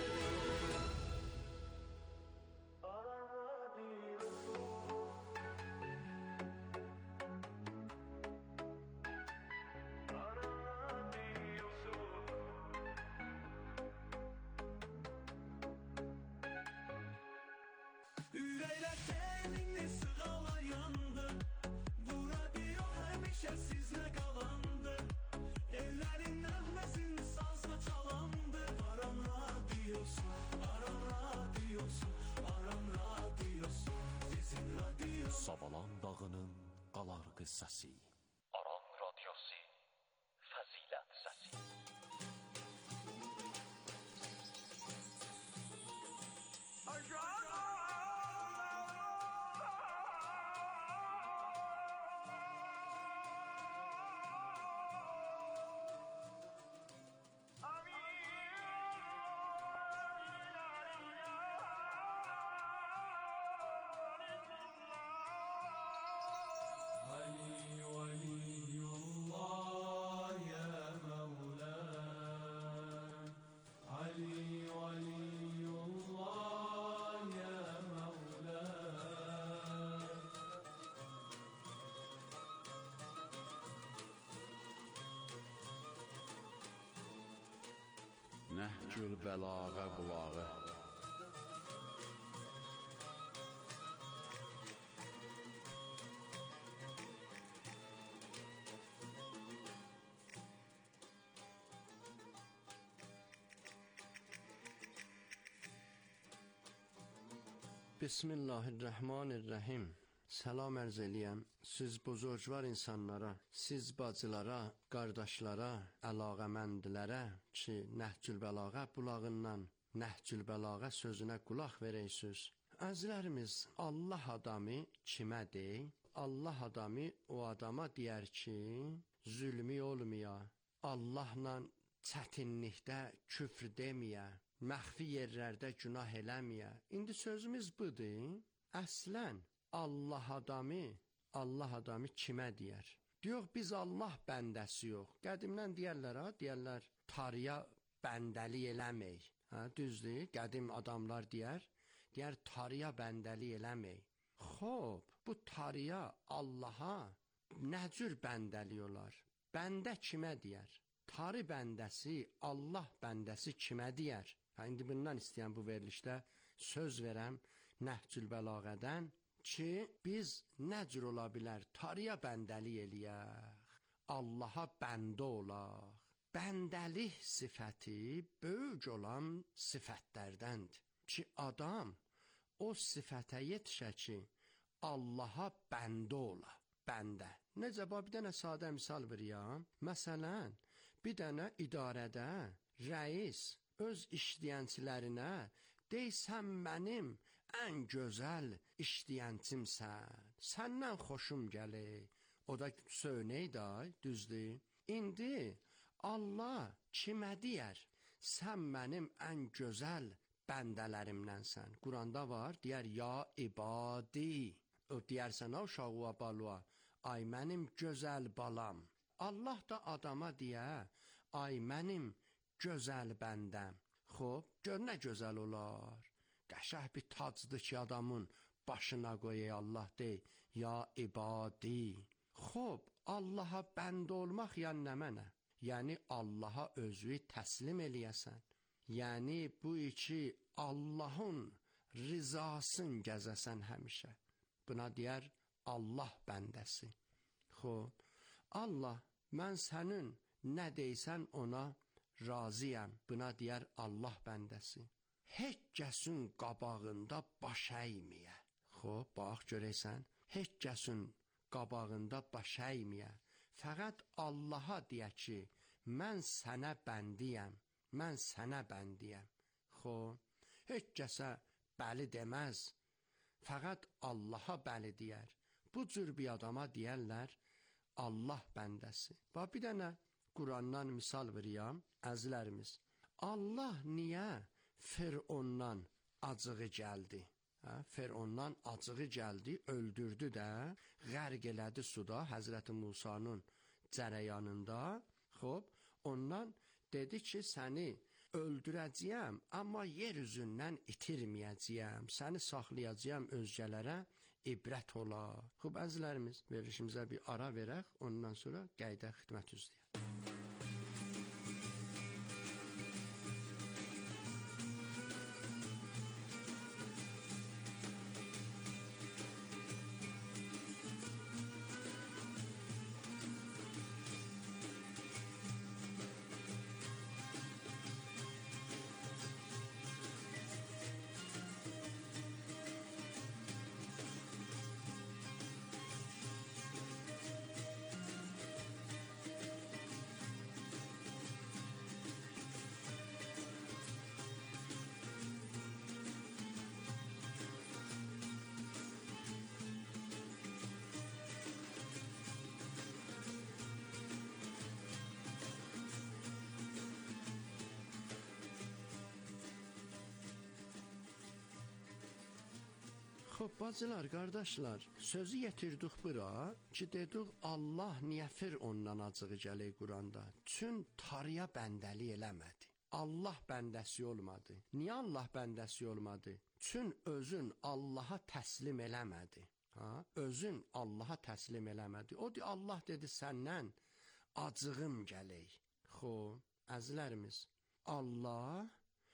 S12: neşesiz ne kalandı. Ellerin nefesin sazla çalandı. Aram radyosu, aram radyosu, aram radyosu, sizin radyosu.
S2: Savalan dağının qalar qıssası. Aran radyosu, fəzilət səsi.
S13: Nəhcül bəlağa qulağı. Bismillahirrahmanirrahim. Salam ərz eləyəm siz buzurgvar insanlara, siz bacılara, qardaşlara, əlaqəməndlərə ki, Nəhcül Bəlağa bulağından Nəhcül Bəlağa sözünə qulaq verəysiniz. Əzlərimiz, Allah adamı kimə deyir? Allah adamı o adama deyər ki, zülmü olmaya, Allahla çətinlikdə küfr deməyə, məxfi yerlərdə günah eləməyə. İndi sözümüz budur. Əslən, Allah adamı, Allah adamı kimə deyər? Diyor, biz Allah bəndəsi yox. Qədimdən deyərlər, ha, deyərlər, tarıya bəndəli eləmək. Hə, düzdür, qədim adamlar deyər, deyər, tarıya bəndəli eləmək. Xob, bu tarıya, Allaha nə cür bəndəli olar? Bəndə kimə deyər? Tarı bəndəsi, Allah bəndəsi kimə deyər? Hə, indi bundan istəyən bu verilişdə söz verəm Nəhcül Bəlağədən ki, biz nə cür ola bilər tarıya bəndəlik eləyək, Allaha bəndə olaq. Bəndəlik sifəti böyük olan sifətlərdəndir ki, adam o sifətə yetişə ki, Allaha bəndə ola, bəndə. Necə, bir dənə sadə misal veriyəm. Məsələn, bir dənə idarədə rəis öz işləyənçilərinə deysən mənim ən gözəl işləyənçimsən, səndən xoşum gəlir. O da söynəydə, düzdür. İndi Allah kimə deyər? Sən mənim ən gözəl bəndələrimdənsən. Quranda var, deyər, ya ibadi. O deyərsən, o uşağı balığa, ay mənim gözəl balam. Allah da adama deyər, ay mənim gözəl bəndəm. Xob, gör nə gözəl olar. Qəşəh bir tacdır ki, adamın başına qoyay Allah dey, ya ibadi. Xob, Allaha bəndə olmaq yəni nə mənə? Yəni Allaha özü təslim eləyəsən. Yəni bu iki Allahın rizasın gəzəsən həmişə. Buna deyər Allah bəndəsi. Xob, Allah, mən sənin nə deysən ona razıyam. Buna deyər Allah bəndəsi. Heç kəsin qabağında baş əyməyə. Xob, bax görəysən, heç kəsin qabağında baş əyməyə. Fəqət Allaha deyə ki, mən sənə bəndiyəm, mən sənə bəndiyəm. Xob, heç kəsə bəli deməz, fəqət Allaha bəli deyər. Bu cür bir adama deyərlər Allah bəndəsi. Bax, bir dənə Qurandan misal veriyəm, əzlərimiz. Allah niyə Firondan acığı gəldi? Hə, Firondan acığı gəldi, öldürdü də, qərq elədi suda, Həzrəti Musanın cərəyanında. Xob, ondan dedi ki, səni öldürəcəyəm, amma yer üzündən itirməyəcəyəm, səni saxlayacağım özgələrə ibrət ola. Xob, əzlərimiz, verilişimizə bir ara verək, ondan sonra qayda xidmət üzrəyək. Xoş, bacılar, qardaşlar, sözü yetirdik bura ki dedik Allah niyə Firondan acığı gəlir Quranda? Çün tarıya bəndəli eləmədi. Allah bəndəsi olmadı. Niyə Allah bəndəsi olmadı? Çün özün Allaha təslim eləmədi. Ha? Özün Allaha təslim eləmədi. O di Allah dedi səndən acığım gələk. Xoş, əzizlərimiz, Allah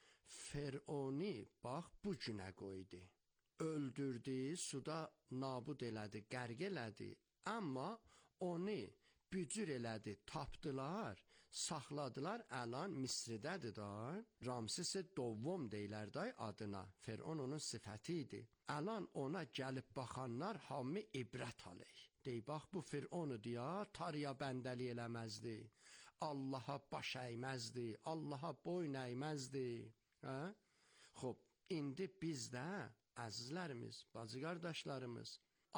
S13: Fironi bax bu günə qoydu. Öldürdü, suda nabud elədi, qərq elədi. Amma onu bücür elədi, tapdılar, saxladılar, əlan Misridədir da. Ramses-i Dovvam deyilər da adına. Firon onun sifəti idi. Əlan ona gəlib baxanlar hamı ibrət alır. Dey, bax bu Fironu deyə tarıya bəndəli eləməzdi. Allaha baş əyməzdi, Allaha boyun əyməzdi. Hə? Xoş, indi biz də əzizlərimiz, bacı qardaşlarımız,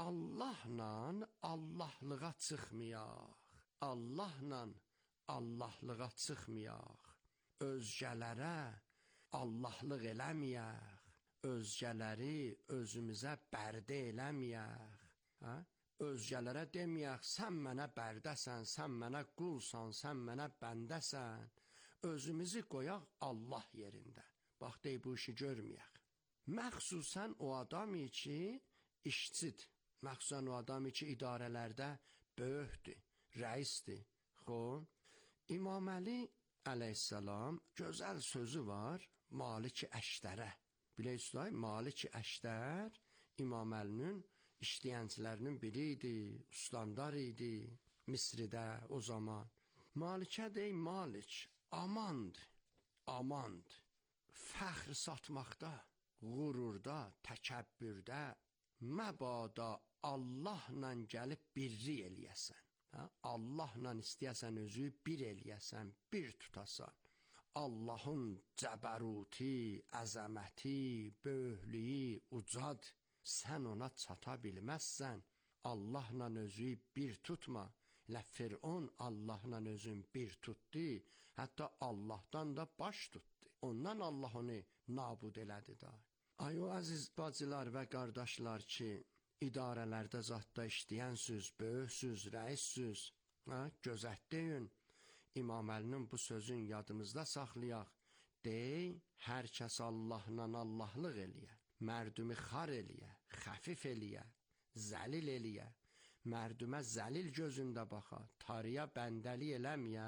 S13: Allahla Allahlığa çıxmayaq. Allahla Allahlığa çıxmayaq. Özgələrə Allahlıq eləməyək. Özgələri özümüzə bərdə eləməyək. Hə? Özgələrə deməyək, sən mənə bərdəsən, sən mənə qulsan, sən mənə bəndəsən. Özümüzü qoyaq Allah yerində. Bax, dey, bu işi görməyək. Məxsusən o adam ki, işçidir. Məxsusən o adam ki, idarələrdə böyükdür, rəisdir. Xoş, İmam Əli əleyhissalam gözəl sözü var Malik-i Əşdərə. Bilirsiniz, Malik-i Əşdər İmam Əlinin işləyənçilərinin biri idi, ustandar idi, Misridə o zaman. Malikə dey, Malik, amandır, amandır. Fəxr satmaqda, qururda, təkəbbürdə, məbada Allahla gəlib birri eləyəsən. Ha? Allahla istəyəsən özü bir eləyəsən, bir tutasan. Allahın cəbəruti, əzəməti, böyüklüyü ucad. Sən ona çata bilməzsən. Allahla özü bir tutma. Elə Firon Allahla özün bir tutdu. Hətta Allahdan da baş tutdu. Ondan Allah onu nabud elədi da. Ay o əziz bacılar və qardaşlar ki, idarələrdə zatda işləyənsüz, böyüksüz, rəissüz, gözətdeyin. İmam Əlinin bu sözün yadımızda saxlayaq. Dey, hər kəs Allahla Allahlıq eləyə, mərdümü xar eləyə, xəfif eləyə, zəlil eləyə, mərdümə zəlil gözündə baxa, tarıya bəndəli eləməyə,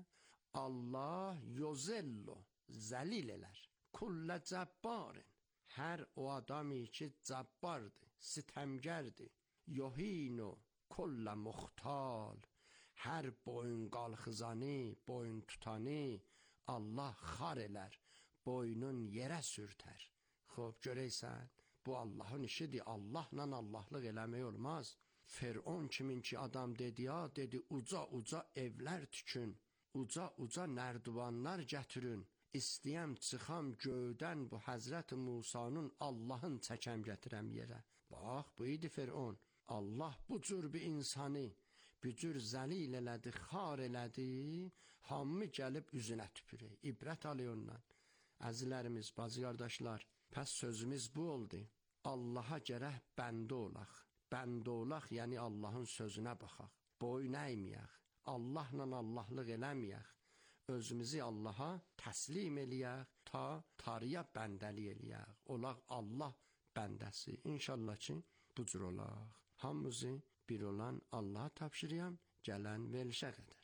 S13: Allah yozello, zəlil elər, kullə cəbbarin, hər o adamı ki cəbbardır, sitəmgərdir, yohinu, kullə muxtal, hər boyun qalxızanı, boyun tutanı, Allah xar elər, boynun yerə sürtər. Xoş, görəysən, bu Allahın işidir, Allahla Allahlıq eləmək olmaz. Firon kimin ki adam dedi ya, dedi uca uca evlər tükün, uca uca nərdivanlar gətirin, istəyəm çıxam göydən bu Həzrət Musanın Allahın çəkəm gətirəm yerə. Bax, bu idi Firon. Allah bu cür bir insanı, bu cür zəlil elədi, xar elədi, hamı gəlib üzünə tüpürək, ibrət alıyor ondan. Əzizlərimiz, bacı qardaşlar, pəs sözümüz bu oldu. Allaha gərək bəndə olaq. Bəndə olaq, yəni Allahın sözünə baxaq. Boyun əyməyək, Allahla Allahlıq eləməyək. Özümüzü Allaha təslim eləyək, ta tarıya bəndəli eləyək. Olaq Allah bəndəsi. İnşallah ki, bu cür olaq. Hamımızı bir olan Allaha tapşırıyam, gələn verilişə qədər.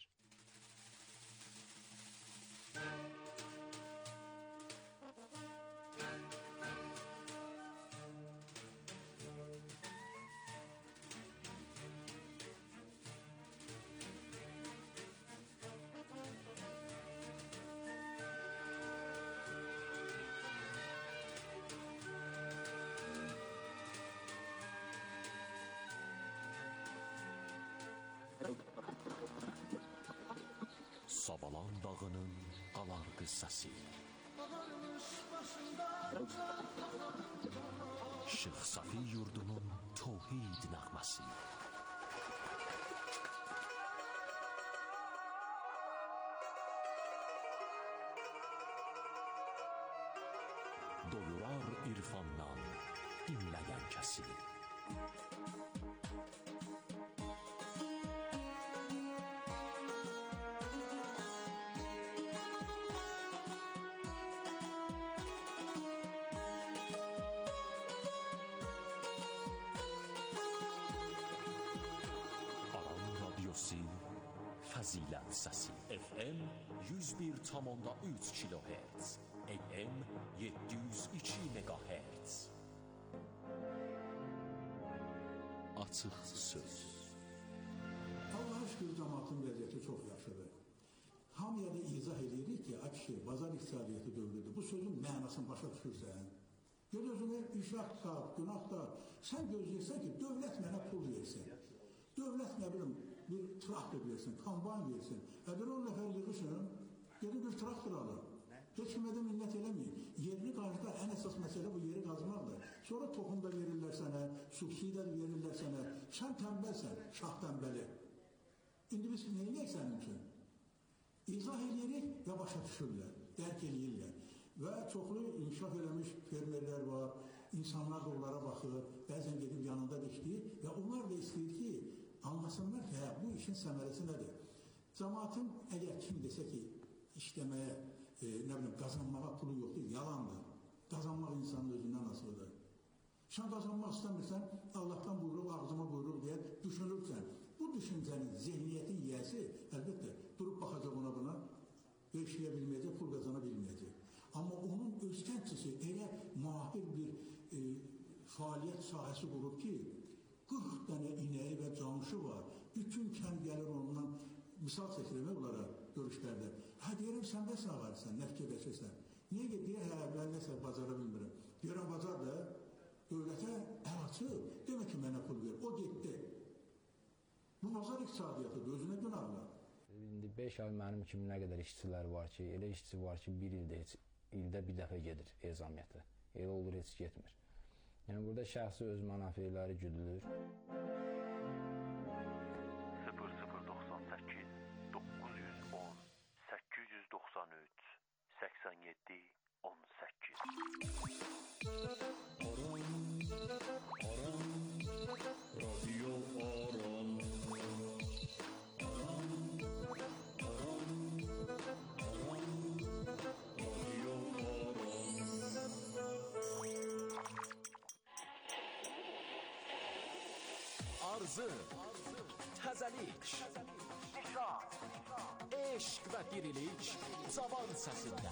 S2: Savalan dağının qalar qıssası. Şeyx Safi yurdunun tövhid nəğməsi. Doyurar irfandan dinləyən kəsi. Fəzilət səsi F M yüz bir tam onda üç kilohertz, A M yeddi yüz iki megahertz. Açıq söz.
S14: Allah'a şükür cəmaatın vəziyyəti çox yaxşıdır. Hamıya da izah edirik ki, ay kişi, bazar iqtisadiyyatı dövrüdür. Bu sözün mənasını başa düşürsən. Göz özünə iş haqda, günah da, sən gözləyirsən ki, dövlət mənə pul versin. Dövlət nə bilim, bir traktor versin, kombayn versin. Əgər on nəfər yığışın, gedin bir traktor alın. Heç kimə də minnət eləməyin. Yerini qazda ən əsas məsələ bu yeri qazmaqdır. Sonra toxum da verirlər sənə, subsidiya da verirlər sənə. Sən tənbəlsən, şah tənbəli. İndi biz nə eləyək sənin üçün? İzah edirik və başa düşürlər, dərk eləyirlər. Və çoxlu inkişaf eləmiş fermerlər var, insanlar da onlara baxır, bəzən gedib yanında dikdir və onlar da istəyir ki, anlasınlar ki, hə, bu işin səmərəsi nədir? Cəmaatın əgər kim desə ki, işləməyə, e, nə bilim, qazanmağa pulu yoxdur, yalandır. Qazanmaq insanın özündən asılıdır. Sən qazanmaq istəmirsən, Allahdan buyruq, ağzıma buyruq deyə düşünürsən. Bu düşüncənin, zehniyyətin yiyəsi, əlbəttə, durub baxacaq ona buna və işləyə bilməyəcək, pul qazana bilməyəcək. Amma onun öz kəndçisi elə mahir bir e, fəaliyyət sahəsi qurub ki, qırx dənə inəyi və camışı var. Bütün kənd gəlir ondan, misal çəkilmək onlara görüşlərdə. Hə, deyirəm, sən bəs ağarırsan, nə fikir bəsəsən? Niyə ki, deyir, hə, mən nəsə bacara bilmirəm. Deyirəm, bacar da, dövlətə əl açıb, demək ki, mənə pul ver, o getdi. Bu bazar iqtisadiyyətidir, özünə günahlar.
S15: İndi beş ay mənim kimi nə qədər işçilər var ki, elə işçi var ki, bir ildə heç ildə bir dəfə gedir ezamiyyətə. Elə olur, heç getmir. Yəni, burada şəxsi öz mənafeləri güdülür.
S16: sıfır sıfır doxsan səkkiz doqquz yüz on səkkiz yüz doxsan üç səksən yeddi on səkkiz.
S2: Aram, aram, radio aram. Arzı, təzəlik, eşq və dirilik Cavan səsində.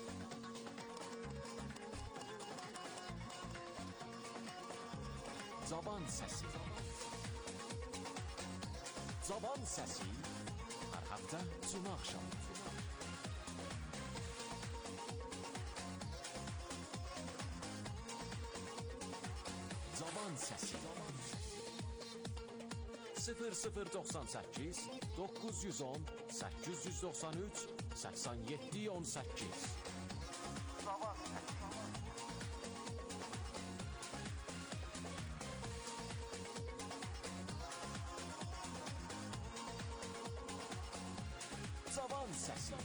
S2: Cavan səsi. Cavan səsi hər həftə cümə axşamı. Cavan səsi. sıfır sıfır doxsan səkkiz doqquz yüz on səkkiz yüz doxsan üç səksən yeddi on səkkiz. Cavan səsi.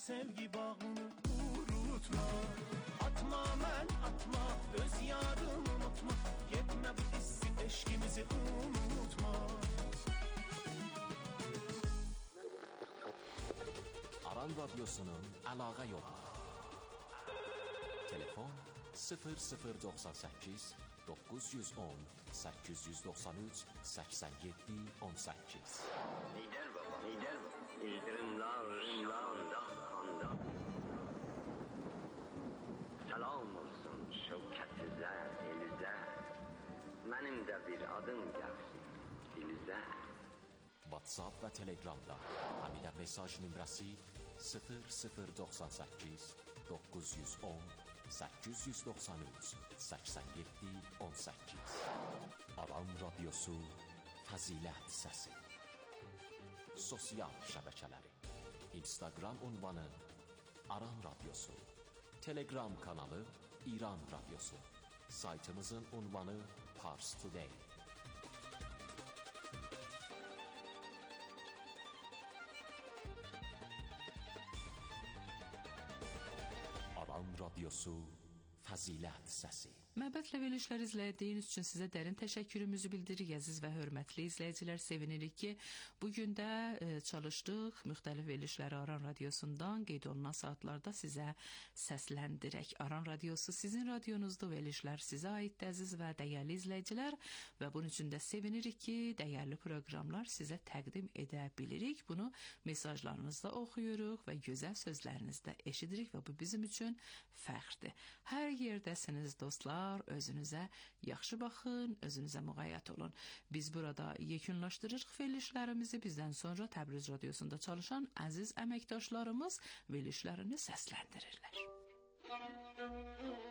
S12: sevgi bağını unutma. Atma mən atma, öz yarını unutma. Yetmə bu hissi, eşkimizi unutma.
S2: Aran Radyosu'nun əlaqə yolu. Telefon sıfır sıfır doxsan səkkiz doqquz yüz on səkkiz yüz doxsan üç səksən yeddi on səkkiz.
S3: Lider baba, lider baba. İldirimler, rimler, dah, kandah. Selam olsun şevketize, elize. Benim de bir adım gelsin dilize.
S2: WhatsApp ve Telegram'da Hamide mesaj nömrəsi sıfır sıfır doxsan səkkiz doqquz yüz on səkkiz yüz doxsan üç səksən yeddi on səkkiz. Aran Radyosu Fəzilət Səsi. Sosial şəbəkələri Instagram ünvanı Aran Radyosu, Telegram kanalı İran Radyosu, saytımızın ünvanı Pars Today. Aran Radyosu Fəzilət Səsi.
S17: Məbədlə verilişlər izlədiyiniz üçün sizə dərin təşəkkürümüzü bildiririk, əziz və hörmətli izləyicilər. Sevinirik ki, bugün də e, çalışdıq müxtəlif verilişləri Aran Radiosundan qeyd olunan saatlarda sizə səsləndirək. Aran Radiosu sizin radionuzdur, verilişlər sizə aiddir, əziz və dəyərli izləyicilər, və bunun üçün də sevinirik ki, dəyərli proqramlar sizə təqdim edə bilirik. Bunu mesajlarınızda oxuyuruq və gözəl sözlərinizdə eşidirik və bu bizim üçün fəxrdir. Hər yerdəsiniz dostlar. Özünüzə yaxşı baxın, özünüzə müğayyət olun. Biz burada yekunlaşdırırıq verilişlərimizi. Bizdən sonra Təbriz Radiosunda çalışan əziz əməkdaşlarımız verilişlərini səsləndirirlər.